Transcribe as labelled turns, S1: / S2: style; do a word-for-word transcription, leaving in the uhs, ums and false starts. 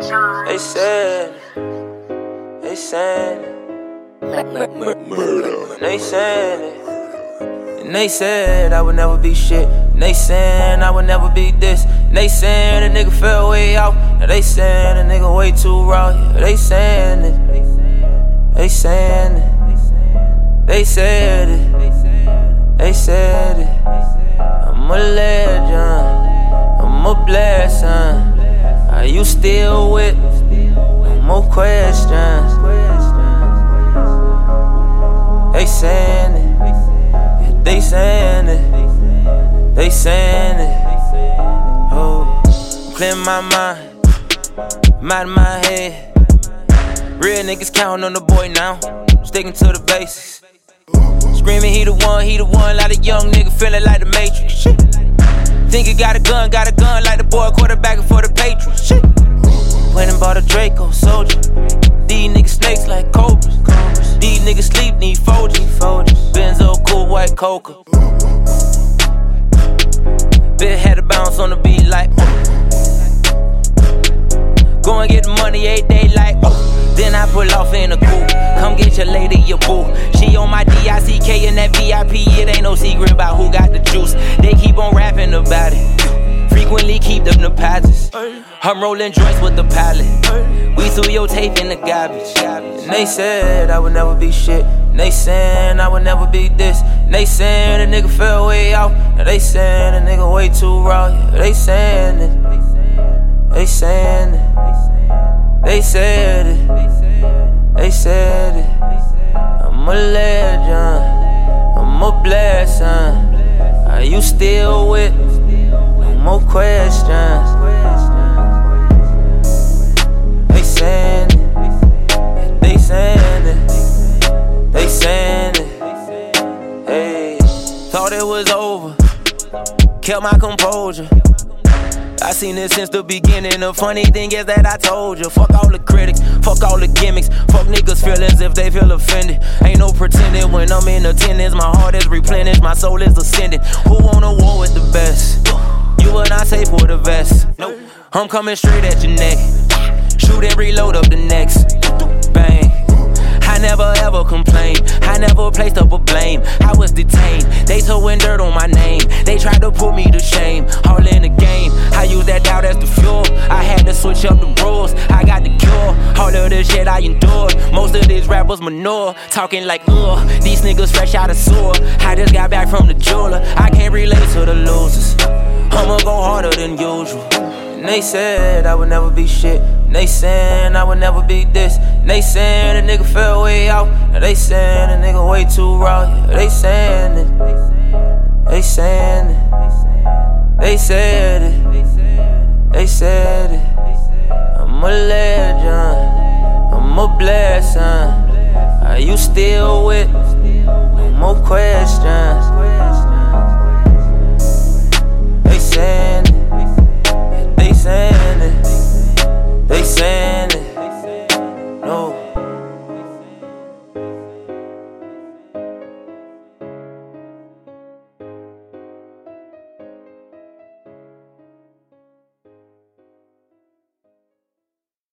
S1: They said, they said, they said it. And they said I would never be shit. And they said I would never be this. And they said a nigga fell way out. And they said a nigga way too raw. Yeah, they said it. They said it. They said it. They said it. I'm a legend. I'm a blessing. Are you still with? No more questions. They saying it. Yeah, they saying it. They saying it. Oh, I'm clearing my mind. I'm out of my head. Real niggas counting on the boy now. Sticking to the basics. Screaming he the one, he the one. Like a young nigga feeling like the Matrix. Shit. Think he got a gun, got a gun like the boy quarterbacking for the Patriots. Shit. Went and bought a Draco soldier. These niggas snakes like cobras. These niggas sleep, need Folgers. Benzo, cool, white coca. Bit had to bounce on the beat like uh. Go and get the money every day like uh. Then I pull off in a coupe. Come get your lady, your boo. She on my D I C K and that V I P. It ain't no secret about who got the juice. They keep on rapping about it. Frequently keep them deposits. I'm rolling joints with the pallet. We threw your tape in the garbage. And they said I would never be shit. And they said I would never be this. And they said a nigga fell way out. And they said a nigga way too raw. Yeah, they saying it. They saying it. They said it. They said it. I'm a legend. I'm a blessing. Are you still with? No more questions. They saying it. They saying it. They saying it. Hey, thought it was over. Kept my composure. I seen this since the beginning. The funny thing is that I told you. Fuck all the critics, fuck all the gimmicks. Fuck niggas' feelings if they feel offended. Ain't no pretending when I'm in attendance. My heart is replenished, my soul is ascending. Who on a war with the best? You would not say for the vest. Nope, I'm coming straight at your neck. Shoot and reload up the next. Bang. I never ever complained. I never placed up a blame. I was detained. They throwing dirt on my name. They tried to put me to shame. All in the game. I use that doubt as the fuel. I had to switch up the rules. I got the cure. All of the shit I endured. Most of these rappers manure. Talking like, ugh, these niggas fresh out of sewer. I just got back from the jeweler. I can't relate to the losers. I'ma go harder than usual. And they said I would never be shit. And they said I would never be this. And they said a nigga fell way out. And they said a nigga way too raw. Yeah, they saying it. They saying it. They said it. They said it. I'm a legend. I'm a blessing. Are you still with? No more questions.